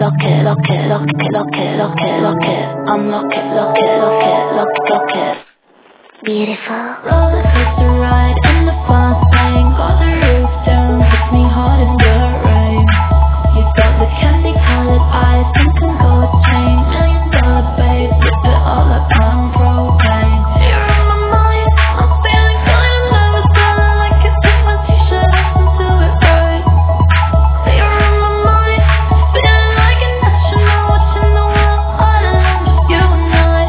lock it, lock it, lock it, lock it, lock it, lock it. Unlock it, lock it, lock it, lock it, lock it. Beautiful. Roller coaster ride in the fast lane. Got the roof down, hits me hard in the rain. You've got the candy colored eyes, pink and gold chain. $1 million babe, flip it all like pound propane. You're on my mind, I'm feeling kinda nervous, feeling like I take my t-shirt off and do it right. You're on my mind, feeling like an astronaut watching the world all alone, just you and I.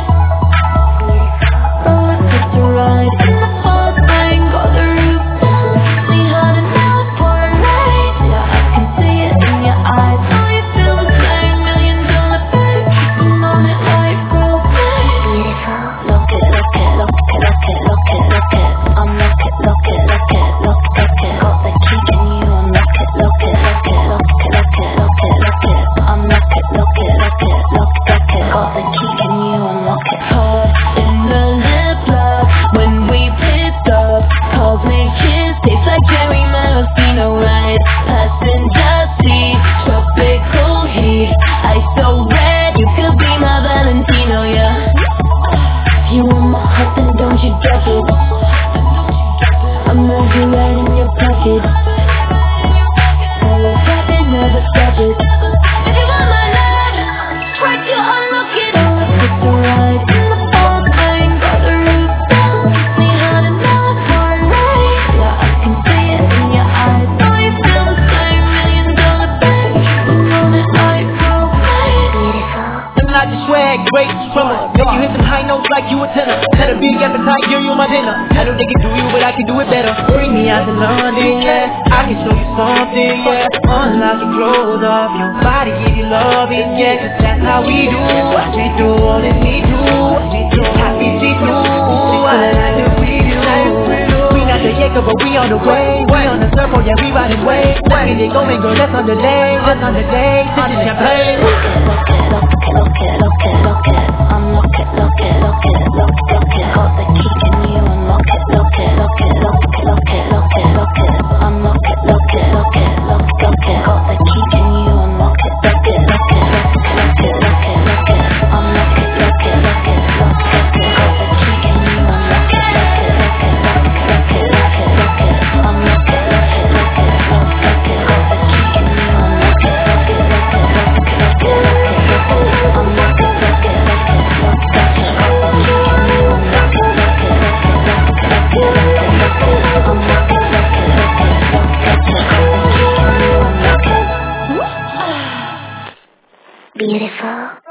Roller coaster ride in the fast lane, got the roof down, hits me hard and now it's pouring rain. Yeah, I can see it in your eyes, know you feel the same. $1 million babe, keeping on it like propane. Beautiful. Lock it, lock it, lock it, lock it, lock it, lock it. Unlock it, lock it, lock it, lock it, lock it. Got the key, can you unlock it, lock it, lock it, lock it, lock it, lock it, lock it. Unlock it, lock it, lock it, lock it, lock it. Got the key, can you unlock it? Caught in the lip lock when we picked up. Calls make kiss, tastes like Jerry Melosino ride. Passenger seat, tropical heat. Ice so red, you could be my Valentino, yeah. If you want my heart, then don't you drop it. I'm ready right in your pocket. Follow that and never stop it. If you want my love, try to unlock it. Roller coaster ride in the fast lane, got the roof down, hits me hard and now it's pouring rain. Yeah, I can see it in your eyes, know you feel the same. $1 million babe, keeping on it like propane. Beautiful. Them not just swag, great swimmer. Make you hit them high notes like you a tenor. Had a big appetite, girl, you my dinner. I know they can do you, but I can do it better. Bring me out to London, yeah. I can show you something, yeah. Unlock your clothes off, your body give you loving, yeah. 'Cause that's how we do. What we do, all that we do. Happy see through. What do we do? We not the Jacob, but we on the way. We on the circle, yeah, we riding way. Let me get going, girl, let's on the day. Let's on the day, sipping champagne. Lock it, lock it, lock it, lock it, lock it. Unlock it, lock it, lock it, lock it, lock it. Got the key, can you unlock it? Lock it, lock it, lock it, lock it, lock it, lock it. Unlock it, lock it, lock it, lock it, lock it. Got the key, can you unlock it? Lock it, lock it, lock it, lock it, lock it, lock it. Unlock it, lock it, lock it, lock it, lock it. Got the key, can you unlock it? Lock it, lock it, lock it, lock it, lock it, lock it. Unlock it, lock it, lock it, lock it, lock it. Got the key, can you unlock it? Lock it, lock it, lock it, lock it, lock it, lock it. Unlock it, lock it, lock it, lock it, lock it. Got the key, can you unlock it? Lock it, lock it, lock it, lock it, lock it, lock it. Unlock it, lock it, lock it, lock it, lock it. Got the key, can you unlock it? Beautiful.